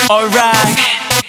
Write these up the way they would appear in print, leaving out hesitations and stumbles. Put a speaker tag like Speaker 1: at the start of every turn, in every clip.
Speaker 1: Alright.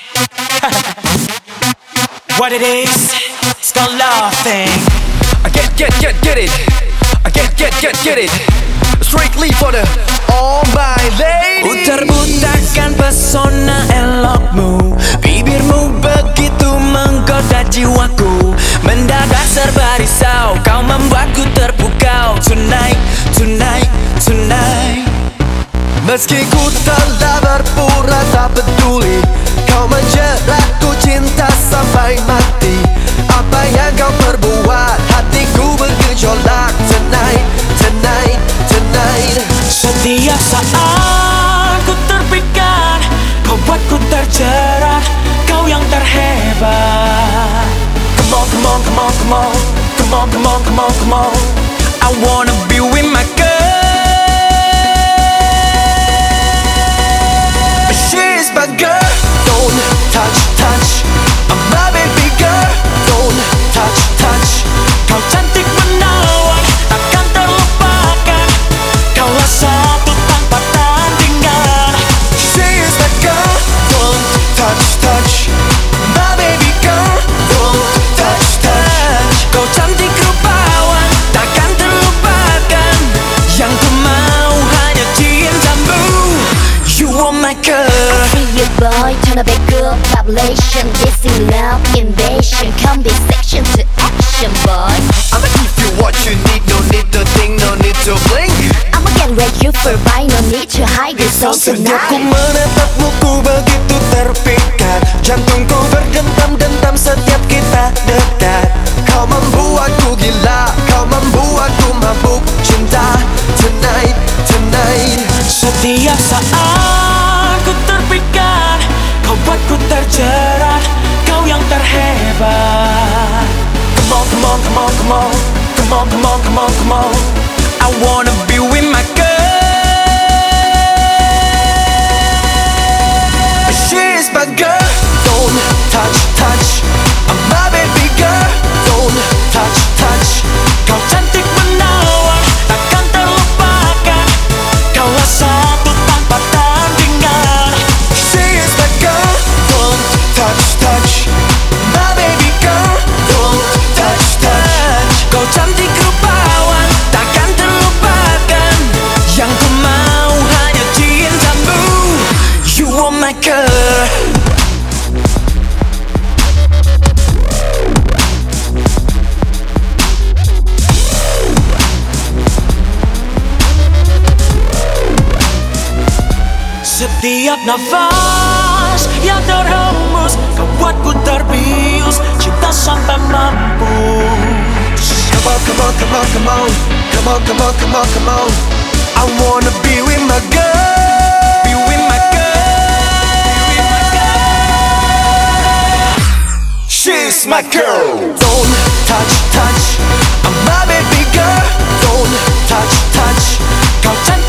Speaker 1: What it is, it's called laughing.
Speaker 2: I get it. I get it. Strictly for the all my ladies.
Speaker 1: Putar-putarkan pesona elokmu, bibirmu begitu menggoda jiwaku. Mendadak serba risau, kau membuatku terpukau. Tonight, tonight, tonight.
Speaker 2: Meski ku telah berpura tak peduli, kau menjeratku cinta sampai mati. Apa yang kau perbuat, hatiku bergejolak. Tonight, tonight, tonight.
Speaker 1: Setiap saat ku terpikat, kau buatku terjerat. Kau yang terhebat. Come on, come on, come on, come on. Come on, come on, come on, come on. I wanna be with my girl.
Speaker 2: She's my girl. Don't touch, touch. I'm my baby girl. Don't touch, touch.
Speaker 1: Kau cantik menawan, takkan terlupakan. Kaulah satu tanpa tandingan.
Speaker 2: She is my girl. Don't touch, touch. My baby girl. Don't touch, touch.
Speaker 1: Kau cantik rupawan, takkan terlupakan. Yang ku mau hanya cintamu. You are my girl.
Speaker 3: Serious boy, turn a back up population. This is love invasion. Come be section to action, boy.
Speaker 2: I'ma give you what you need. No need to think, no need to blink.
Speaker 3: I'ma get ready for buy, no need to hide your soul
Speaker 2: Setiap ku
Speaker 3: tonight.
Speaker 2: menatapmu ku begitu terpikat. Jantungku berdentam-dentam setiap kita dekat. Kau membuatku gila, kau membuatku mabuk cinta. Tonight, tonight.
Speaker 1: Setiap saat ku terpikat, kau buatku terjerat. Kau yang terhebat. Come on, come on, come on, come on. Come on, come on, come on, come on. I wanna be with my girl.
Speaker 2: She's my girl. Don't touch, touch. I'm my baby girl. Don't touch, touch.
Speaker 1: Kau cantik menawan, takkan terlupakan. Kaulah satu tanpa tandingan.
Speaker 2: She is my girl. Don't touch, touch. My baby girl. Don't touch, touch.
Speaker 1: Kau cantik rupawan, takkan terlupakan. Yang ku mau hanya cintamu. You are my girl. Setiap nafas yang terhembus, kau buatku terbius. Cinta sampai mampus.
Speaker 2: Come on, come on, come on, come on. Come on, come on, come on, come on. I wanna be with my girl.
Speaker 1: Be with my girl. Be with my girl.
Speaker 2: She's my girl. Don't touch, touch. I'm my baby girl. Don't touch, touch.
Speaker 1: Kau cantik